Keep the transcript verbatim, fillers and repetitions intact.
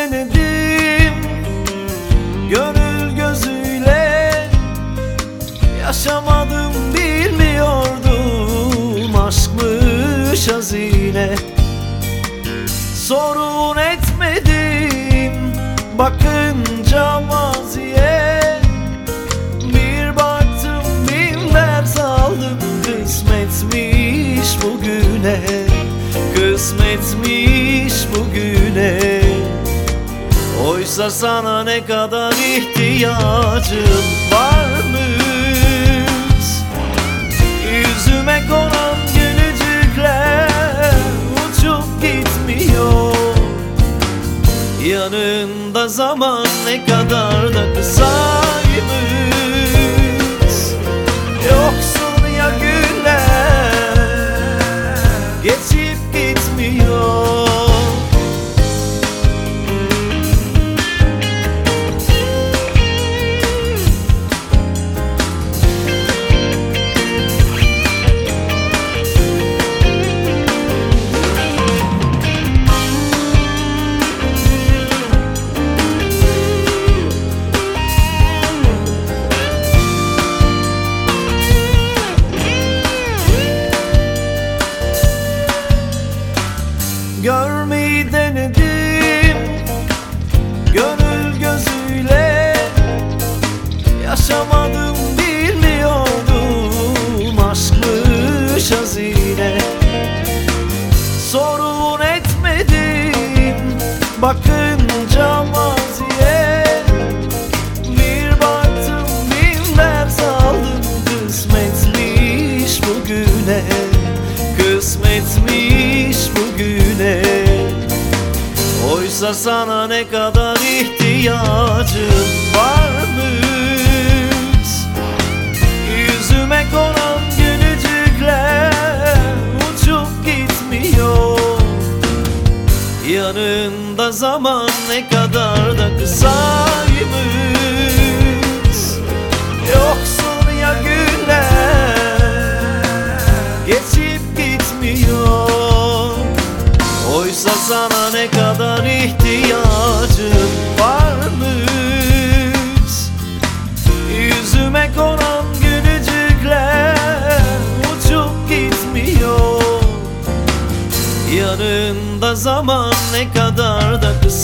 denedim gönül gözüyle, yaşamadım bilmiyordum aşkmış hazine. Sorun etmedim bakınca maziye, bir baktım bin ders aldım, kısmetmiş bugüne, kısmetmiş bugüne. Oysa sana ne kadar ihtiyacım varmış, yüzüme konan gülücükler uçup gitmiyor. Yanında zaman ne kadar da kısaymış, yoksun ya günler geçip gitmiyor. Görmeyi denedim gönül gözüyle, yaşamadım bilmiyordum aşkmış hazine. Sorun etmedim bakınca maziye, bir baktım bin ders aldım, kısmetmiş bugüne, kısmetmiş bugüne. Oysa sana ne kadar ihtiyacım varmış, yüzüme konan gülücükler uçup gitmiyor. Yanında zaman ne kadar da kısaymış, yoksun ya günler geçip gitmiyor. Oysa sana ne kadar ihtiyacım varmış, yüzüme konan gülücükler uçup gitmiyor. Yanında zaman ne kadar da kısa